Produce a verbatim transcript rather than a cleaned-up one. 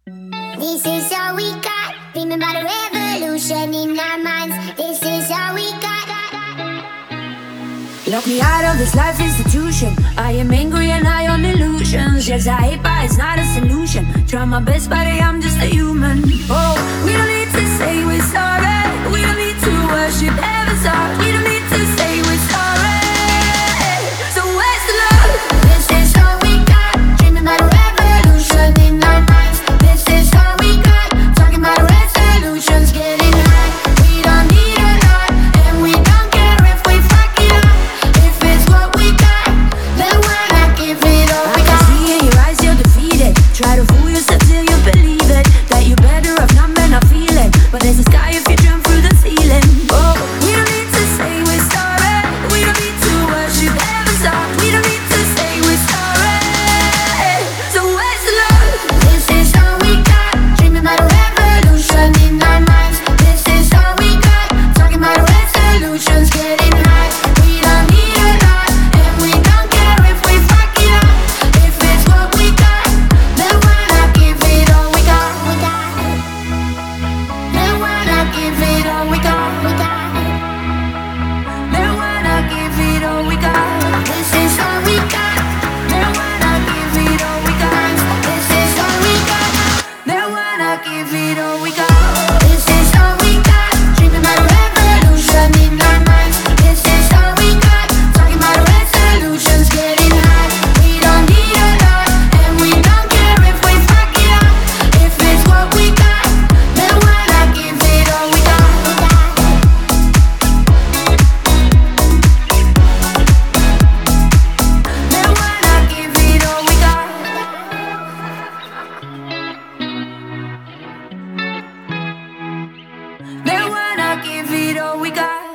This is all we got. Dreaming about a revolution in our minds. This is all we got. Lock me out of this life institution. I am angry and high on illusions. Yes, I hate, but it's not a solution. Try my best, but I'm just a human. Oh, we don't need to say we're sorry. We don't need to worship heaven's heart. We don't need to say we're sorry. So where's the love? This is all we got. Dreaming about a revolution in our minds. This is all we got. Talking about resolutions, getting high. We don't need a lot, and we don't care if we fuck it up. If it's what we got, then why not give it all we I can got? see in your eyes you're defeated. Try to fool yourself till you believe it. That you're better off not men not feeling. But there's a sky if you jump through the ceiling. Oh, we don't need to say we're sorry. We don't need to worship heaven's heart. We don't need to say we're sorry. So where's the love? This is all we got. Dreaming about a revolution in our minds. This is all we got. Talking about resolutions, getting high. We don't need a lot, and we don't care if we fuck it up. If it's what we got, then why not give it all we got? We got. Then why not give it all we got? We got. Then why not give it all we got? This is all we got. Then why not give it all we got? This is all we got. Then why not give it all we got? This is all we got. Dreaming about a revolution in our minds. This is all we got. Talking about resolutions, getting high. We don't need a lot, and we don't care if we fuck it up. If it's what we got, then why not give it all we got? Then why not give it all we got? Then why not give it all we got?